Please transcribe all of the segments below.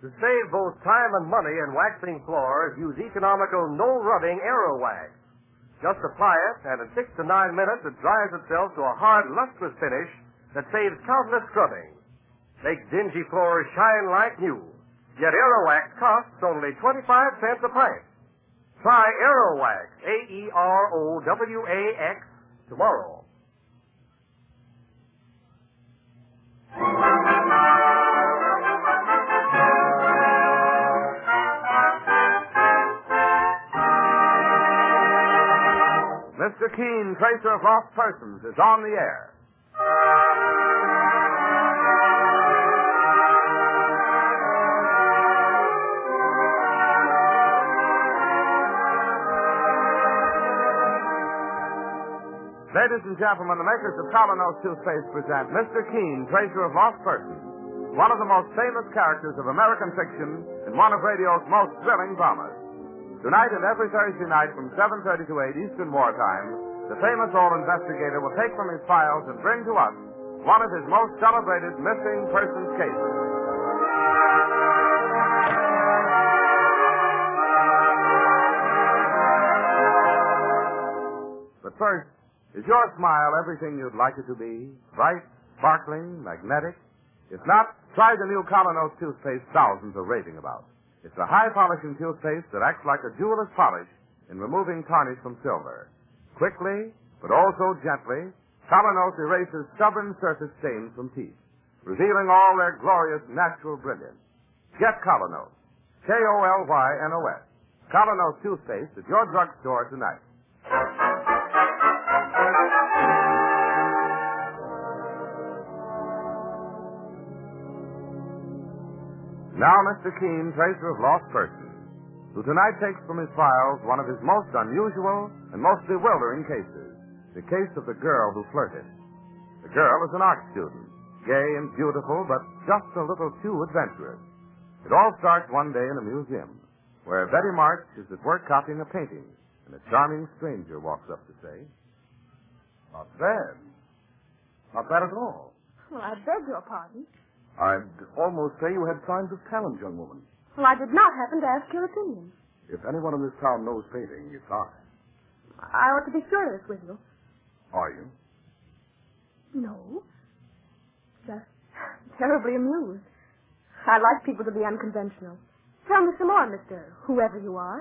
To save both time and money in waxing floors, use economical no-rubbing Aerowax. Just apply it, and in 6 to 9 minutes, it dries itself to a hard, lustrous finish that saves countless scrubbing. Makes dingy floors shine like new. Yet Aerowax costs only 25 cents a pint. Try Aerowax, Aerowax, tomorrow. Mr. Keene, Tracer of Lost Persons, is on the air. Ladies and gentlemen, the makers of Colonos toothpaste present Mr. Keene, Tracer of Lost Persons, one of the most famous characters of American fiction in one of radio's most thrilling dramas. Tonight and every Thursday night from 7:30 to 8 Eastern Wartime, the famous old investigator will take from his files and bring to us one of his most celebrated missing persons cases. But first, is your smile everything you'd like it to be? Bright, sparkling, magnetic? If not, try the new Colonos toothpaste thousands are raving about. It's a high-polishing toothpaste that acts like a jeweler's polish in removing tarnish from silver. Quickly, but also gently, Colonos erases stubborn surface stains from teeth, revealing all their glorious natural brilliance. Get Colonos. K-O-L-Y-N-O-S. Colonos toothpaste at your drugstore tonight. Now, Mr. Keene, Tracer of Lost Persons, who tonight takes from his files one of his most unusual and most bewildering cases, the case of the girl who flirted. The girl is an art student, gay and beautiful, but just a little too adventurous. It all starts one day in a museum, where Betty March is at work copying a painting, and a charming stranger walks up to say, "Not bad. Not bad at all." Well, I beg your pardon. I'd almost say you had signs of talent, young woman. Well, I did not happen to ask your opinion. If anyone in this town knows painting, it's I. I ought to be curious with you. Are you? No. Just terribly amused. I like people to be unconventional. Tell me some more, Mr. Whoever you are.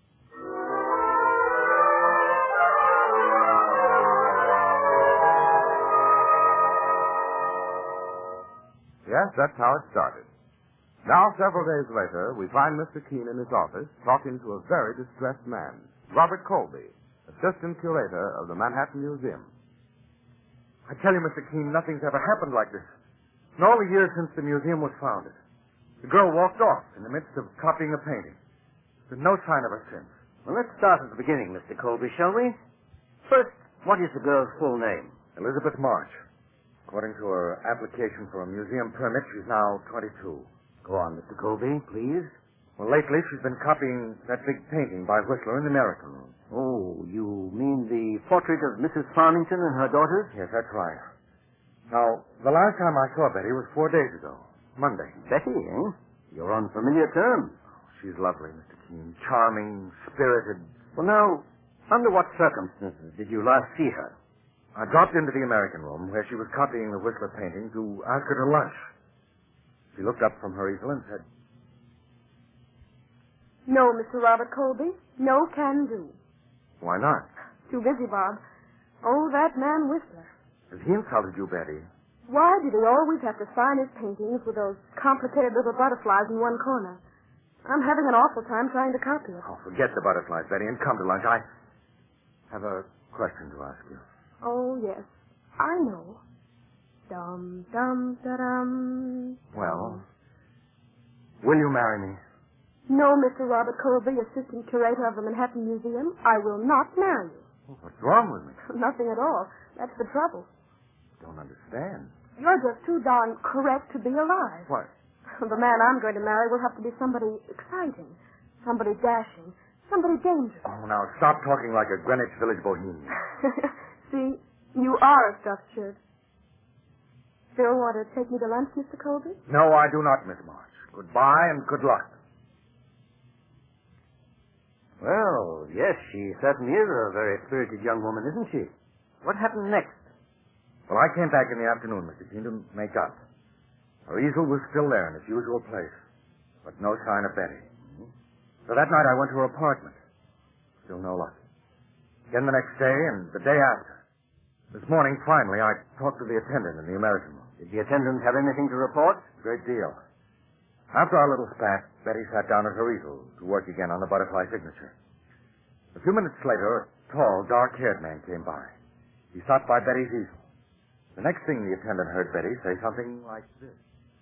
Yes, that's how it started. Now, several days later, we find Mr. Keene in his office talking to a very distressed man, Robert Colby, assistant curator of the Manhattan Museum. I tell you, Mr. Keene, nothing's ever happened like this. In all the years since the museum was founded. The girl walked off in the midst of copying a painting. There's no sign of her since. Well, let's start at the beginning, Mr. Colby, shall we? First, what is the girl's full name? Elizabeth March. According to her application for a museum permit, she's now 22. Go on, Mr. Colby, please. Well, lately she's been copying that big painting by Whistler in the American Room. Oh, you mean the portrait of Mrs. Farmington and her daughters? Yes, that's right. Now, the last time I saw Betty was 4 days ago, Monday. Betty, eh? You're on familiar terms. She's lovely, Mr. Keene. Charming, spirited. Well, now, under what circumstances did you last see her? I dropped into the American Room where she was copying the Whistler painting to ask her to lunch. She looked up from her easel and said, No, Mr. Robert Colby. No can do. "Why not? Too busy, Bob. Oh, that man Whistler. Has he insulted you, Betty?" Why did he always have to sign his paintings with those complicated little butterflies in one corner? I'm having an awful time trying to copy it. Oh, forget the butterflies, Betty, and come to lunch. I have a question to ask you. Oh, yes. I know. Dum, dum, da-dum. Well, will you marry me? No, Mr. Robert Colby, assistant curator of the Manhattan Museum. I will not marry you. Oh, what's wrong with me? Nothing at all. That's the trouble. Don't understand. You're just too darn correct to be alive. What? The man I'm going to marry will have to be somebody exciting, somebody dashing, somebody dangerous. Oh, now stop talking like a Greenwich Village bohemian. See, you are a stuffed shirt. Still want to take me to lunch, Mr. Colby? No, I do not, Miss March. Goodbye and good luck. Well, yes, she certainly is a very spirited young woman, isn't she? What happened next? Well, I came back in the afternoon, Mr. Keene, to make up. Her easel was still there in its usual place, but no sign of Betty. So that night I went to her apartment. Still no luck. Again the next day and the day after. This morning, finally, I talked to the attendant in the American room. Did the attendant have anything to report? A great deal. After our little spat, Betty sat down at her easel to work again on the butterfly signature. A few minutes later, a tall, dark-haired man came by. He stopped by Betty's easel. The next thing the attendant heard Betty say something like this.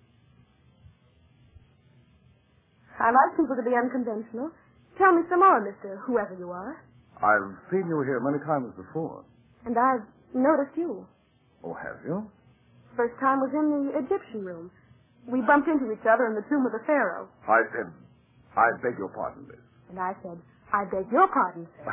I like people to be unconventional. Tell me some more, Mr. Whoever you are. I've seen you here many times before. And I've noticed you. Oh, have you? First time was in the Egyptian room. We bumped into each other in the tomb of the Pharaoh. I said, I beg your pardon, miss. And I said, I beg your pardon, sir.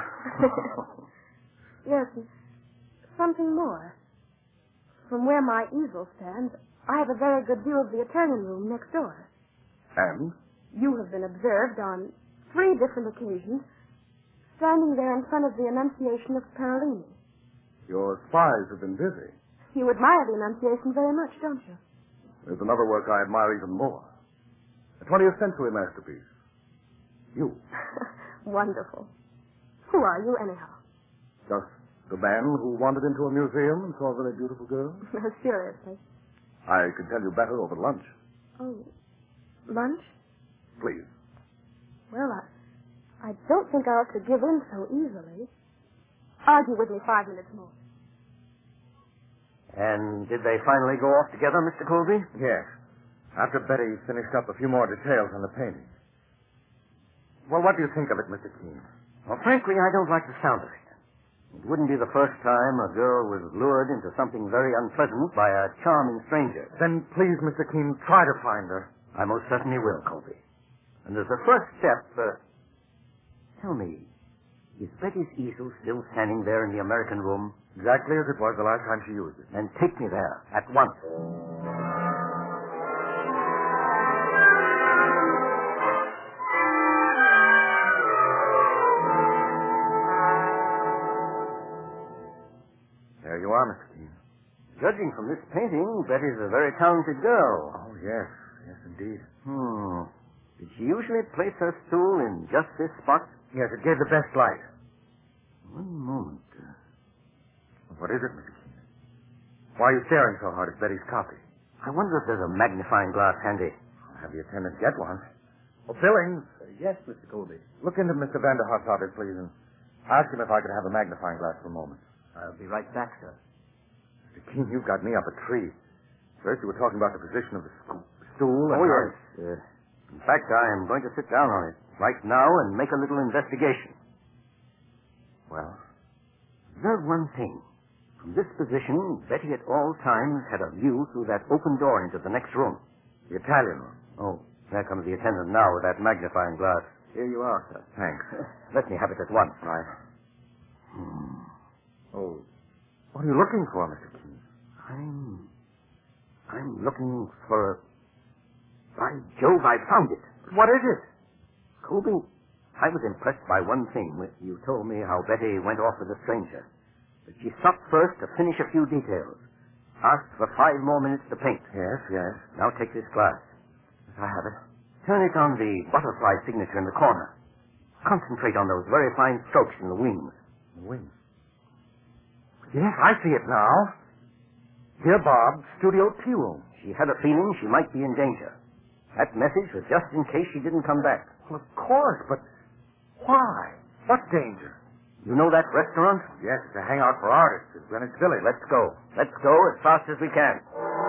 Yes, and something more. From where my easel stands, I have a very good view of the Italian room next door. And? You have been observed on 3 different occasions standing there in front of the Annunciation of Parolini. Your spies have been busy. You admire the Annunciation very much, don't you? There's another work I admire even more. A 20th century masterpiece. You. Wonderful. Who are you, anyhow? Just the man who wandered into a museum and saw a very beautiful girl. Seriously. I could tell you better over lunch. Oh, lunch? Please. Well, I don't think I ought to give in so easily. Argue with me 5 minutes more. And did they finally go off together, Mr. Colby? Yes. After Betty finished up a few more details on the painting. Well, what do you think of it, Mr. Keene? Well, frankly, I don't like the sound of it. It wouldn't be the first time a girl was lured into something very unpleasant by a charming stranger. Then please, Mr. Keene, try to find her. I most certainly will, Colby. And as a first step, tell me, is Betty's easel still standing there in the American room? Exactly as it was the last time she used it. Then take me there at once. There you are, Mr. Keene. Judging from this painting, Betty's a very talented girl. Oh, yes. Yes, indeed. Did she usually place her stool in just this spot? Yes, it gave the best light. One moment. What is it, Mr. Keene? Why are you staring so hard at Betty's copy? I wonder if there's a magnifying glass handy. I'll have the attendant get one. Oh, Billings. Yes, Mr. Colby. Look into Mr. Vanderhoff's office, please, and ask him if I could have a magnifying glass for a moment. I'll be right back, sir. Mr. Keene, you've got me up a tree. First you were talking about the position of the stool. And yes. In fact, I am going to sit down on it right now and make a little investigation. Well? Observe one thing. From this position, Betty at all times had a view through that open door into the next room. The Italian room. Oh, there comes the attendant now with that magnifying glass. Here you are, sir. Thanks. Let me have it at once. Right. Oh, what are you looking for, Mr. Keene? I'm looking for... By Jove, I found it. What is it? Colby, I was impressed by one thing. You told me how Betty went off with a stranger. But she stopped first to finish a few details. Asked for 5 more minutes to paint. Yes, yes. Now take this glass. Yes, I have it. Turn it on the butterfly signature in the corner. Concentrate on those very fine strokes in the wings. The wings. Yes, I see it now. Dear Bob, Studio Tea Room. She had a feeling she might be in danger. That message was just in case she didn't come back. Well, of course, but why? What danger? You know that restaurant? Yes, it's a hangout for artists in Greenwich Village. Let's go. Let's go as fast as we can.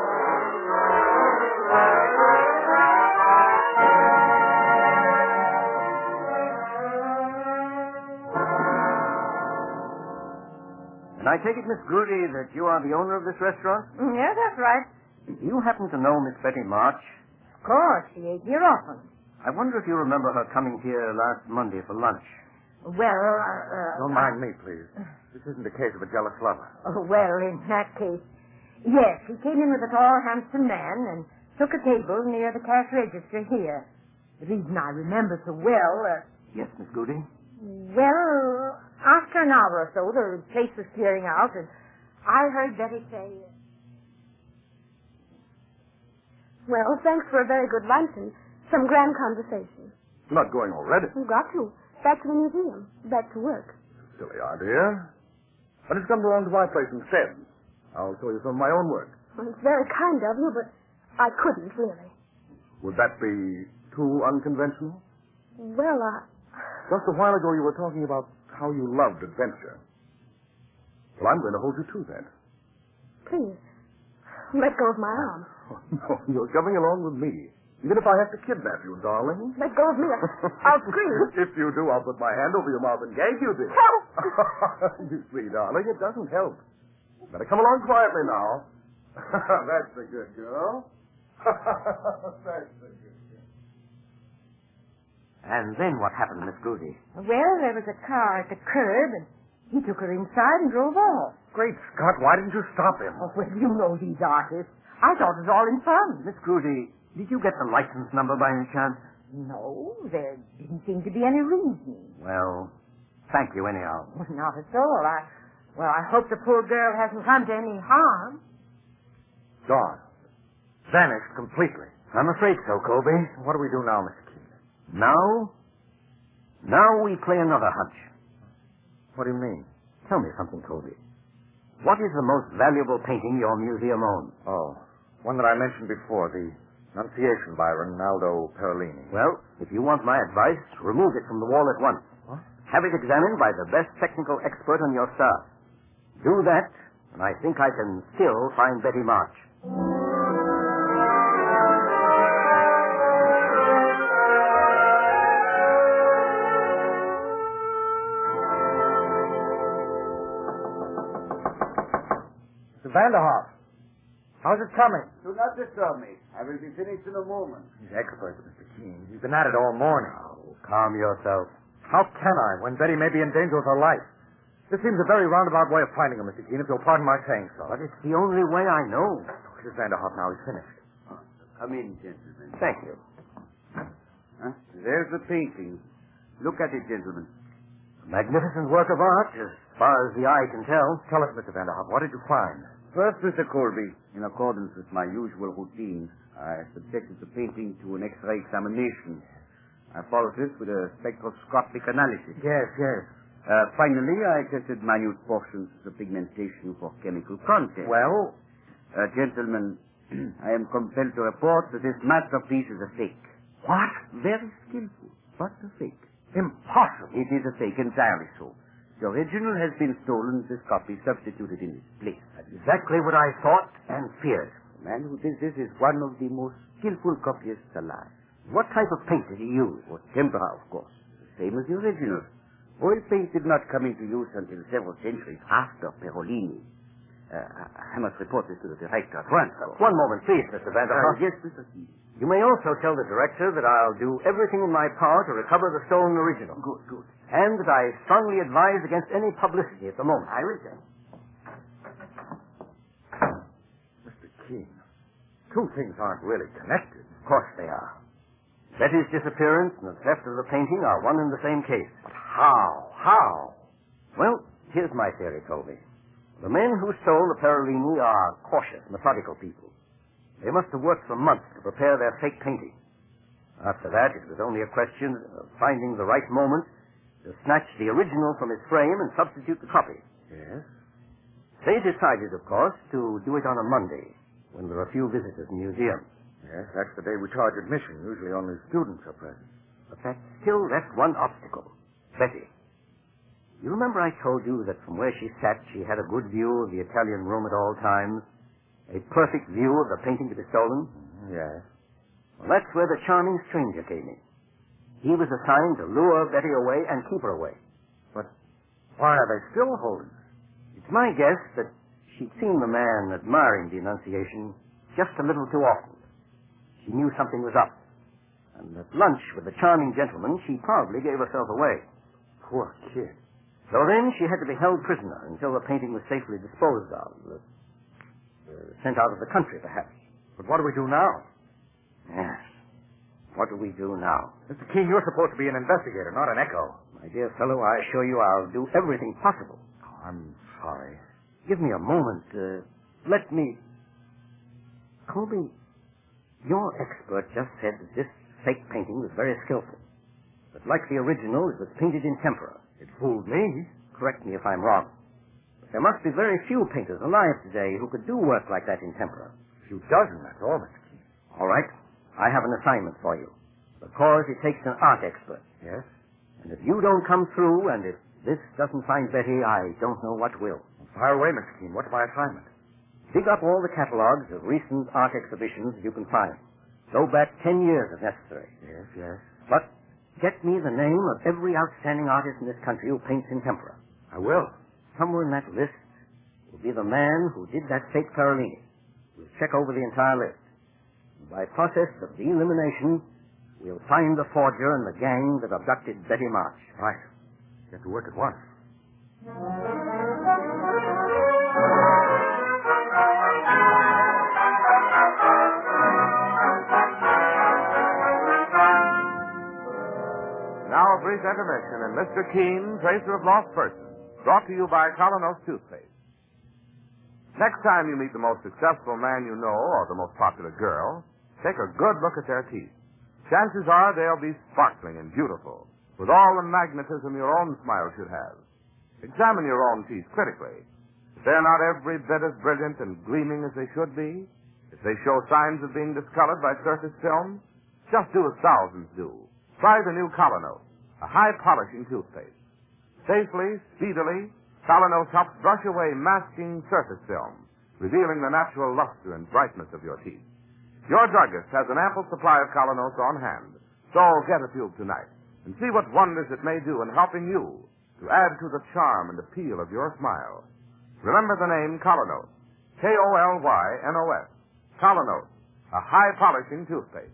And I take it, Miss Grudy, that you are the owner of this restaurant? Yes, that's right. Do you happen to know Miss Betty March? Of course, she ate here often. I wonder if you remember her coming here last Monday for lunch. Well, Don't mind me, please. This isn't a case of a jealous lover. well, in that case, yes, he came in with a tall, handsome man, and took a table near the cash register here. The reason I remember so well, Yes, Miss Goody? well, after an hour or so, the place was clearing out, and I heard Betty say, Well, thanks for a very good lunch and some grand conversation. Not going already. You've got to. Back to the museum. Back to work. Silly idea. But it's come along to my place instead. I'll show you some of my own work. Well, it's very kind of you, but I couldn't, really. Would that be too unconventional? Well, Just a while ago you were talking about how you loved adventure. Well, I'm going to hold you to that. please, let go of my arm. Oh, no, you're coming along with me. Even if I have to kidnap you, darling. Let go of me. I'll scream. If you do, I'll put my hand over your mouth and gag you, dear. Help! You see, darling, it doesn't help. Better come along quietly now. That's a good girl. That's a good girl. And then what happened, Miss Goody? well, there was a car at the curb, and he took her inside and drove off. Great Scott, why didn't you stop him? Oh, well, you know these artists. I thought it was all in fun. Miss Goody, did you get the license number by any chance? No, there didn't seem to be any reason. Well, thank you anyhow. Well, not at all. I hope the poor girl hasn't come to any harm. Gone. Vanished completely. I'm afraid so, Colby. What do we do now, Mr. Keene? Now we play another hunch. What do you mean? Tell me something, Colby. What is the most valuable painting your museum owns? Oh, one that I mentioned before, the Annunciation by Rinaldo Perellini. Well, if you want my advice, remove it from the wall at once. What? Have it examined by the best technical expert on your staff. Do that, and I think I can still find Betty March. Mr. Vanderhoff, how's it coming? Do not disturb me. I will be finished in a moment. He's expert, Mr. Keene. He's been at it all morning. Oh, calm yourself. How can I, when Betty may be in danger of her life? This seems a very roundabout way of finding her, Mr. Keene, if you'll pardon my saying so. But it's the only way I know. Here's Vanderhoff now. He's finished. Come in, gentlemen. Thank you. Huh? There's the painting. Look at it, gentlemen. A magnificent work of art, as far as the eye can tell. Tell us, Mr. Vanderhoff, what did you find? First, Mr. Colby, in accordance with my usual routine, I subjected the painting to an X-ray examination. I followed this with a spectroscopic analysis. Yes. Finally, I tested minute portions of the pigmentation for chemical content. Well? Gentlemen, I am compelled to report that this masterpiece is a fake. What? Very skillful, but a fake. Impossible. It is a fake, entirely so. The original has been stolen, this copy substituted in its place. Exactly what I thought and feared. The man who did this is one of the most skillful copyists alive. What type of paint did he use? Or tempera, of course. The same as the original. Oil paint did not come into use until several centuries after Perolini. I must report this to the director at once. One moment, please, Mr. Vanderhoff. Yes, Mr. Keene. You may also tell the director that I'll do everything in my power to recover the stolen original. Good. And that I strongly advise against any publicity at the moment. I will, sir. Mr. Keene, two things aren't really connected. Of course they are. Betty's disappearance and the theft of the painting are one and the same case. But how? Well, here's my theory, Colby. The men who stole the Perolini are cautious, methodical people. They must have worked for months to prepare their fake painting. After that, it was only a question of finding the right moment to snatch the original from its frame and substitute the copy. Yes? They decided, of course, to do it on a Monday, when there are few visitors in the museum. Yes, that's the day we charge admission. Usually only students are present. But that still left one obstacle. Betty. You remember I told you that from where she sat, she had a good view of the Italian room at all times? A perfect view of the painting to be stolen? Yes. Well, that's where the charming stranger came in. He was assigned to lure Betty away and keep her away. But why are they still holding her? It's my guess that she'd seen the man admiring the Annunciation just a little too often. She knew something was up. And at lunch with the charming gentleman, she probably gave herself away. Poor kid. So then she had to be held prisoner until the painting was safely disposed of. Sent out of the country, perhaps. But what do we do now? Yes. What do we do now? Mr. Keene, you're supposed to be an investigator, not an echo. My dear fellow, I assure you I'll do everything possible. Oh, I'm sorry. Give me a moment. Let me... Colby, your expert just said that this fake painting was very skillful. But like the original, it was painted in tempera. It fooled me. Correct me if I'm wrong. But there must be very few painters alive today who could do work like that in tempera. A few dozen, that's all, Mr. Keene. All right. I have an assignment for you. Because it takes an art expert. Yes? And if you don't come through, and if this doesn't find Betty, I don't know what will. Fire away, Mr. Keene. What's my assignment? Dig up all the catalogs of recent art exhibitions you can find. Go back 10 years if necessary. Yes, yes. But get me the name of every outstanding artist in this country who paints in tempera. I will. Somewhere in that list will be the man who did that fake Parolini. We'll check over the entire list. And by process of elimination, we'll find the forger and the gang that abducted Betty March. Right. Get to work at once. Now a brief intermission in Mr. Keene, Tracer of Lost Persons, brought to you by Colonos Toothpaste. Next time you meet the most successful man you know or the most popular girl, take a good look at their teeth. Chances are they'll be sparkling and beautiful, with all the magnetism your own smile should have. Examine your own teeth critically. If they're not every bit as brilliant and gleaming as they should be, if they show signs of being discolored by surface film, just do as thousands do. Try the new Colonos, a high-polishing toothpaste. Safely, speedily, Colonos helps brush away masking surface film, revealing the natural luster and brightness of your teeth. Your druggist has an ample supply of Colonos on hand, so get a tube tonight and see what wonders it may do in helping you to add to the charm and appeal of your smile. Remember the name Colonos, K-O-L-Y-N-O-S, Colonos, a high-polishing toothpaste.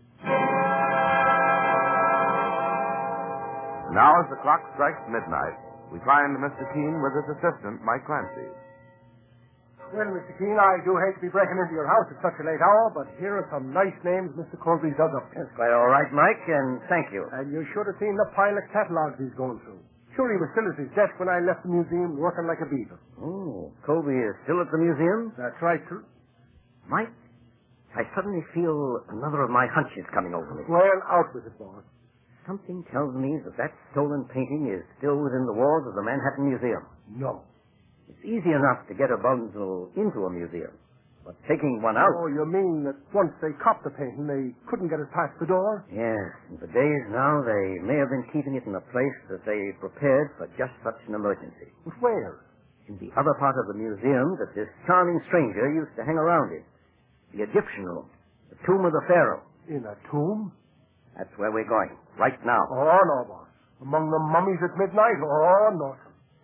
Now, as the clock strikes midnight, we find Mr. Keene with his assistant, Mike Clancy. Well, Mr. Keene, I do hate to be breaking into your house at such a late hour, but here are some nice names Mr. Colby's dug up. That's quite all right, Mike, and thank you. And you should have seen the pile of catalogs he's going through. Sure, he was still at his desk when I left the museum working like a beaver. Oh, Colby is still at the museum? That's right, sir. Mike, I suddenly feel another of my hunches coming over me. Well, out with it, boss. Something tells me that stolen painting is still within the walls of the Manhattan Museum. No. It's easy enough to get a bundle into a museum, but taking one out... Oh, you mean that once they copped the painting, they couldn't get it past the door? Yes, and for days now, they may have been keeping it in a place that they prepared for just such an emergency. But where? In the other part of the museum that this charming stranger used to hang around in. The Egyptian room, the tomb of the pharaoh. In a tomb? That's where we're going, right now. Oh, no, boss. Among the mummies at midnight? Oh, no.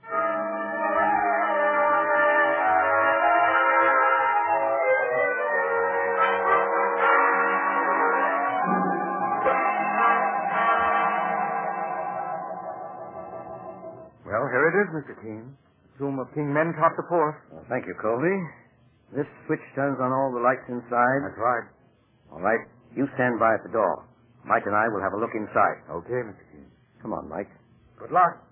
Well, here it is, Mr. Keene. The tomb of King Menkaure IV. Well, thank you, Colby. This switch turns on all the lights inside. That's right. All right, you stand by at the door. Mike and I will have a look inside. Okay, Mr. Keene. Come on, Mike. Good luck.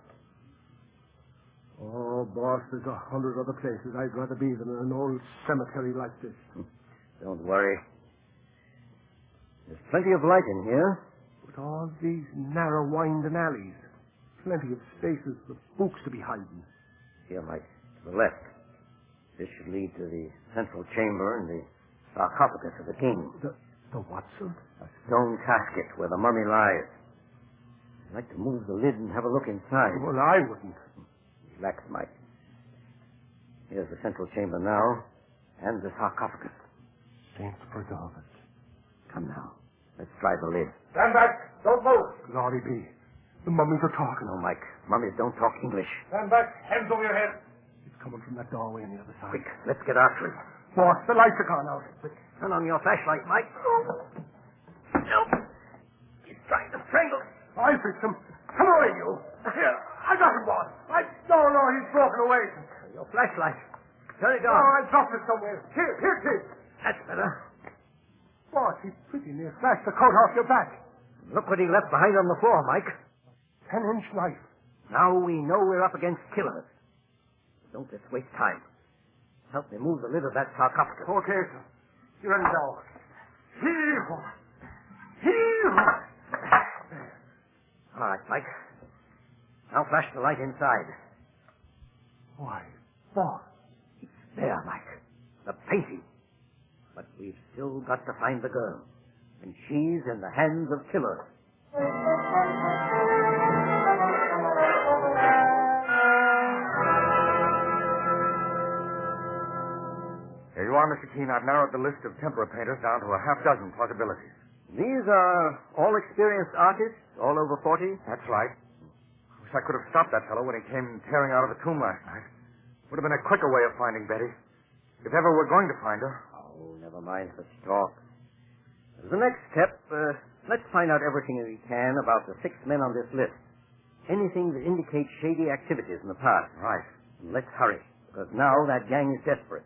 Oh, boss, there's 100 other places I'd rather be than in an old cemetery like this. Don't worry. There's plenty of light in here. With all these narrow winding alleys, plenty of spaces for spooks to be hiding. Here, Mike, to the left. This should lead to the central chamber and the sarcophagus of the king. The what, sir? A stone casket where the mummy lies. I'd like to move the lid and have a look inside. Well, I wouldn't. Relax, Mike. Here's the central chamber now, and the sarcophagus. Saints preserve us. Come now. Let's try the lid. Stand back. Don't move. Glory be. The mummies are talking. No, Mike. Mummies don't talk English. Stand back. Hands over your head. It's coming from that doorway on the other side. Quick, let's get after it. Boss, the lights are gone out. Quick, turn on your flashlight, Mike. Help! He's trying to strangle us. I'll fix him. Come away, you. Here, I got him, boss. No, he's broken away. Your flashlight. Turn it Oh, on. I dropped it somewhere. Here, Kid. That's better. Boss, he pretty near slashed the coat off your back. Look what he left behind on the floor, Mike. 10-inch knife. Now we know we're up against killers. Don't let's waste time. Help me move the lid of that sarcophagus. Okay, sir. You're in the door. Hee-haw. Hee-haw. All right, Mike. Now flash the light inside. Why, boss. It's there, Mike. The painting. But we've still got to find the girl. And she's in the hands of killers. Here you are, Mr. Keene. I've narrowed the list of tempera painters down to a half dozen possibilities. These are all experienced artists, all over 40? That's right. Wish I could have stopped that fellow when he came tearing out of the tomb last night. Would have been a quicker way of finding Betty. If ever we're going to find her. Oh, never mind such talk. As the next step, let's find out everything we can about the 6 men on this list. Anything that indicates shady activities in the past. Right. And let's hurry, because now that gang is desperate.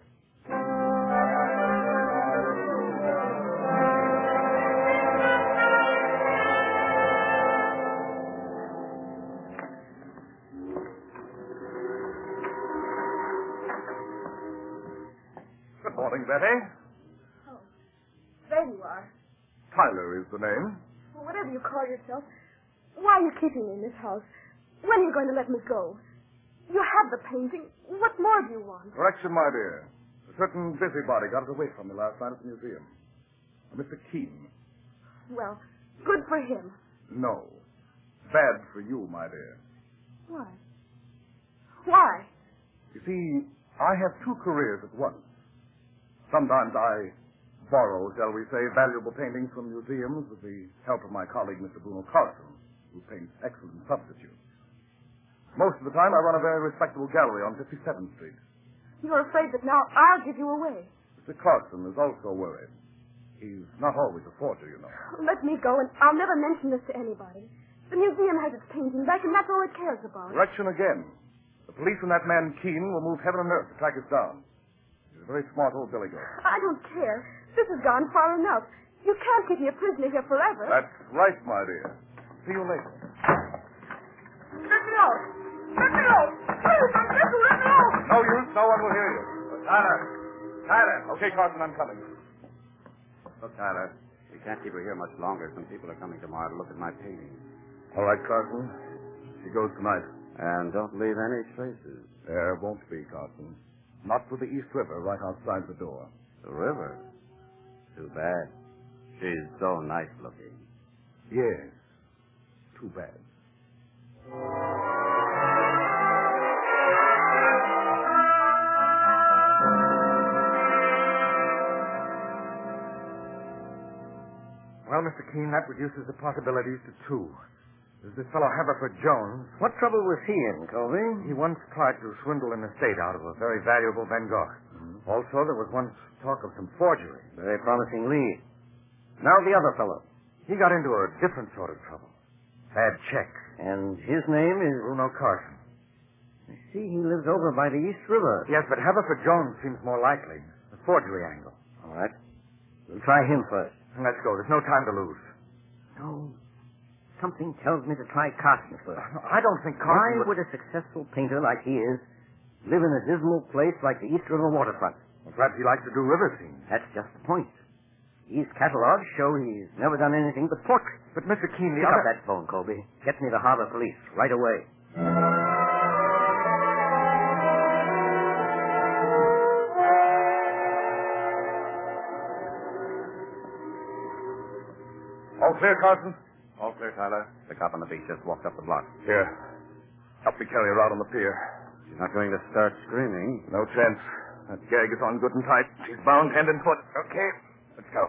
Good morning, Betty. Oh, there you are. Tyler is the name. Well, whatever you call yourself, why are you keeping me in this house? When are you going to let me go? You have the painting. What more do you want? Correction, my dear. A certain busybody got it away from me last night at the museum. Mr. Keene. Well, good for him. No. Bad for you, my dear. Why? Why? You see, I have two careers at once. Sometimes I borrow, shall we say, valuable paintings from museums with the help of my colleague, Mr. Bruno Carlson, who paints excellent substitutes. Most of the time, I run a very respectable gallery on 57th Street. You're afraid that now I'll give you away. Mr. Clarkson is also worried. He's not always a forger, you know. Let me go, and I'll never mention this to anybody. The museum has its painting back, and that's all it cares about. Correction again. The police and that man Keene will move heaven and earth to track us down. He's a very smart old billy goat. I don't care. This has gone far enough. You can't keep me a prisoner here forever. That's right, my dear. See you later. Let me out! Let me out! Please, I'm let me out! No use. No one will hear you. Tyler. Tyler. Okay, Carson, I'm coming. Look, Tyler, we can't keep her here much longer. Some people are coming tomorrow to look at my painting. All right, Carson. She goes tonight. And don't leave any traces. There won't be, Carson. Not with the East River right outside the door. The river? Too bad. She's so nice looking. Yes. Too bad. Well, Mr. Keene, that reduces the possibilities to two. There's this fellow Haverford Jones. What trouble was he in, Colby? He once tried to swindle an estate out of a very valuable Van Gogh. Mm-hmm. Also, there was once talk of some forgery. Very promising lead. Now the other fellow. He got into a different sort of trouble. Bad checks. And his name is... Bruno Carson. I see he lives over by the East River. Yes, but Haverford Jones seems more likely. The forgery angle. All right. We'll try him first. Let's go. There's no time to lose. No. Something tells me to try Carson first. I don't think Carson... Why would a successful painter like he is live in a dismal place like the East River waterfront? Well, perhaps he likes to do river scenes. That's just the point. These catalogs show he's never done anything but portraits. But, Mr. Keene, the Pick other... up that phone, Colby. Get me the harbor police right away. All clear, Carson? All clear, Tyler. The cop on the beach just walked up the block. Here. Help me carry her out on the pier. She's not going to start screaming. No chance. That gag is on good and tight. She's bound hand and foot. Okay. Let's go.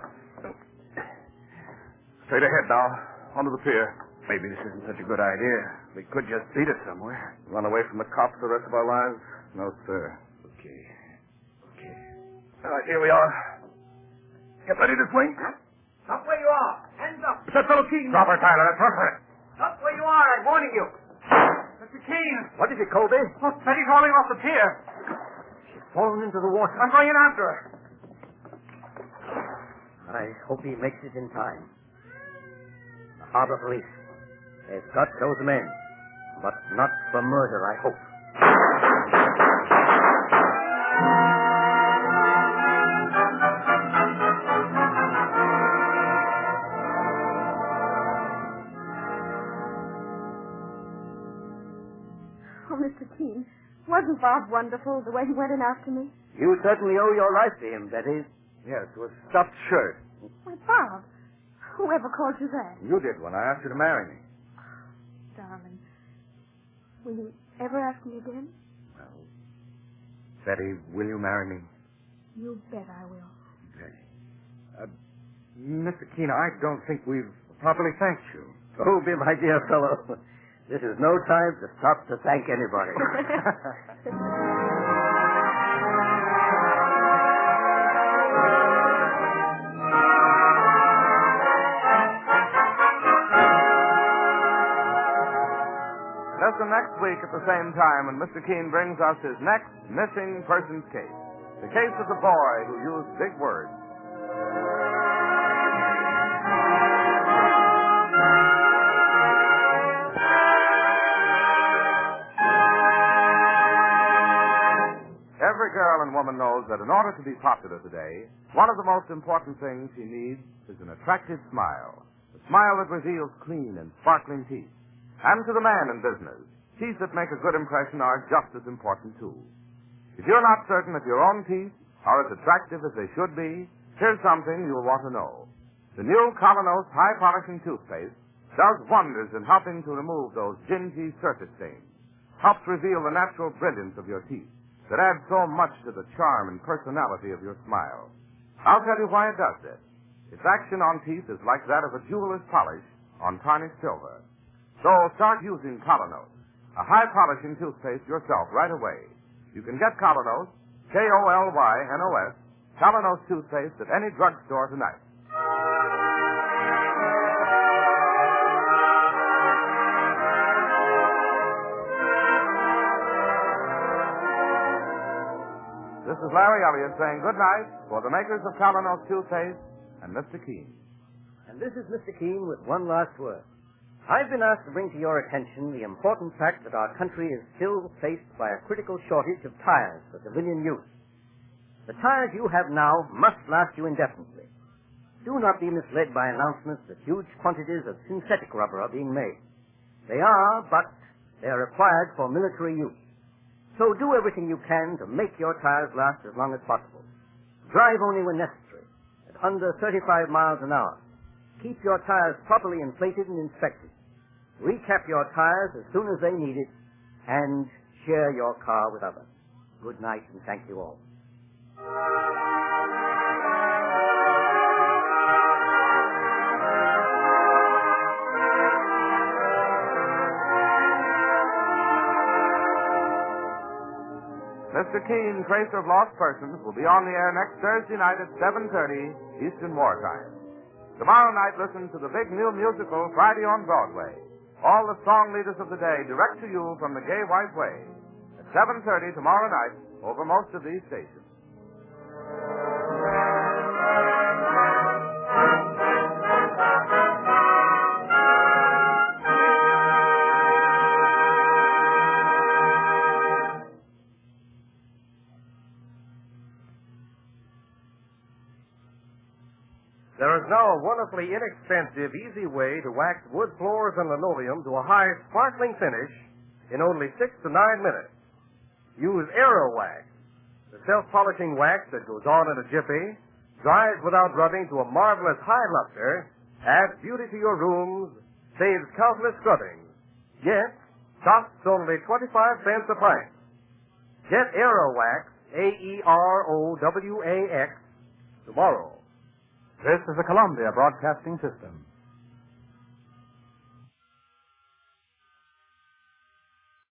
Straight ahead now. Onto the pier. Maybe this isn't such a good idea. We could just beat it somewhere. Run away from the cops the rest of our lives? No, sir. Okay. All right, here we are. Get ready to swing. Stop where you are. Hands up. It's that fellow Keene. Drop her, Tyler. That's her. Stop where you are. I'm warning you. Mr. Keene. What is it, Colby? Look, Betty's falling off the pier. She's fallen into the water. I'm going in after her. I hope he makes it in time. The harbor police. They've got those men. But not for murder, I hope. Oh, Mr. Keene, wasn't Bob wonderful the way he went in after me? You certainly owe your life to him, Betty. Yes, with stuffed shirt. Why, Bob, whoever called you that? You did when I asked you to marry me. Darling, will you ever ask me again? Well, Betty, will you marry me? You bet I will. Okay. Mr. Keene, I don't think we've properly thanked you. Oh, my dear fellow. This is no time to stop to thank anybody. Listen next week at the same time when Mr. Keene brings us his next missing persons case. The case of the boy who used big words. Every girl and woman knows that in order to be popular today, one of the most important things she needs is an attractive smile. A smile that reveals clean and sparkling teeth. And to the man in business, teeth that make a good impression are just as important, too. If you're not certain that your own teeth are as attractive as they should be, here's something you'll want to know. The new Colonos High Polishing Toothpaste does wonders in helping to remove those dingy surface stains, helps reveal the natural brilliance of your teeth that adds so much to the charm and personality of your smile. I'll tell you why it does this. Its action on teeth is like that of a jeweler's polish on tarnished silver. So start using Colonos, a high-polishing toothpaste yourself right away. You can get Colonos, K-O-L-Y-N-O-S, Colonos toothpaste at any drugstore tonight. This is Larry Elliott saying good night for the makers of Colonos toothpaste and Mr. Keene. And this is Mr. Keene with one last word. I've been asked to bring to your attention the important fact that our country is still faced by a critical shortage of tires for civilian use. The tires you have now must last you indefinitely. Do not be misled by announcements that huge quantities of synthetic rubber are being made. They are, but they are required for military use. So do everything you can to make your tires last as long as possible. Drive only when necessary, at under 35 miles an hour. Keep your tires properly inflated and inspected. Recap your tires as soon as they need it, and share your car with others. Good night, and thank you all. Mr. Keene, Tracer of Lost Persons, will be on the air next Thursday night at 7:30 Eastern Wartime. Tomorrow night, listen to the big new musical Friday on Broadway. All the song leaders of the day direct to you from the Gay White Way. At 7:30 tomorrow night over most of these stations. There is now a wonderfully inexpensive, easy way to wax wood floors and linoleum to a high, sparkling finish in only 6 to 9 minutes. Use Aero Wax, the self-polishing wax that goes on in a jiffy, dries without rubbing to a marvelous high luster, adds beauty to your rooms, saves countless scrubbings. Yet, costs only 25 cents a pint. Get Aero Wax, A-E-R-O-W-A-X, tomorrow. This is the Columbia Broadcasting System.